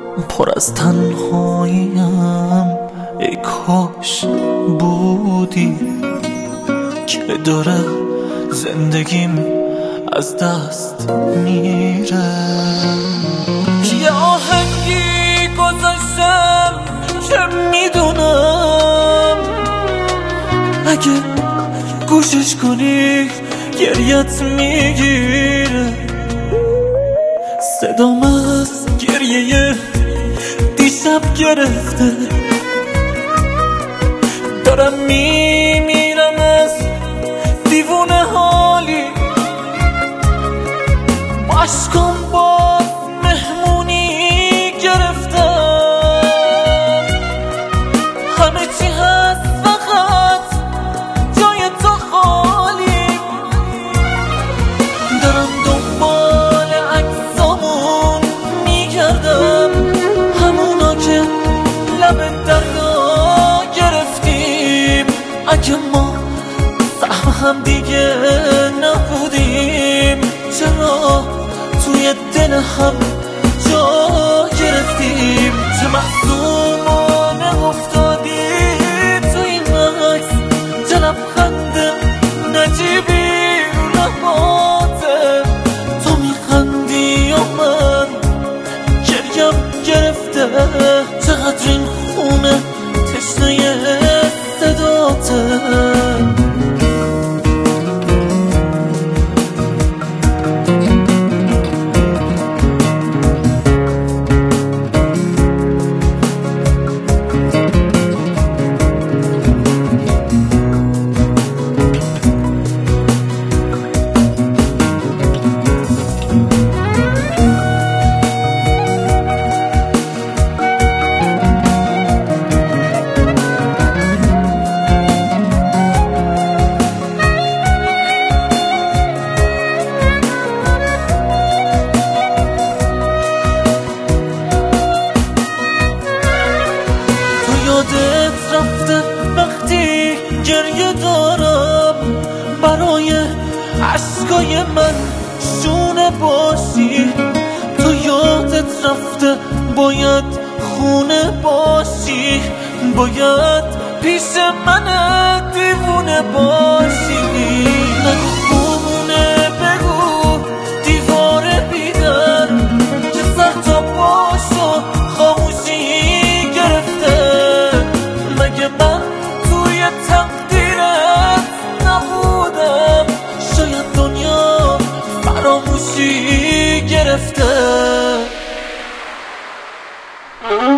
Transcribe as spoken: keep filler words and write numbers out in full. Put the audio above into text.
پر از تنهاییم، ای کاش بودی که داره زندگیم از دست میره. یه آهنگی گذاشتم که میدونم اگه گوشش کنی گریت میگیره. صدام از گریه دیشب گرفته، دارم میمیرم از دیوونه حالی. عشقم باز مهمونی گرفتم، همه چی هست فقط جای تو خالی. دارم دنبال عکسامون میگردم، همونا که لب دریا گرفتیم. اگه ما سهم هم دیگه نبودیم، چرا توی دل هم جا گرفتیم؟ چه معصومانه افتادی تو این عکس، چه لبخند نجیبی رو لباته. تو میخندی و من گریم گرفته، چقدر این خونه تشنه صداته. یادت رفته وقتی گریه دارم، برای عشقای من شونه باشی. تو یادت رفته باید خونه باشی، باید پیش من دیوونه باشی. نگو خونه بگو دیوار بیدر که سر تا باشو خاموشی گرفته. مگه من توی تقدیرت نبودم؟ شاید دنیا فراموشی گرفته.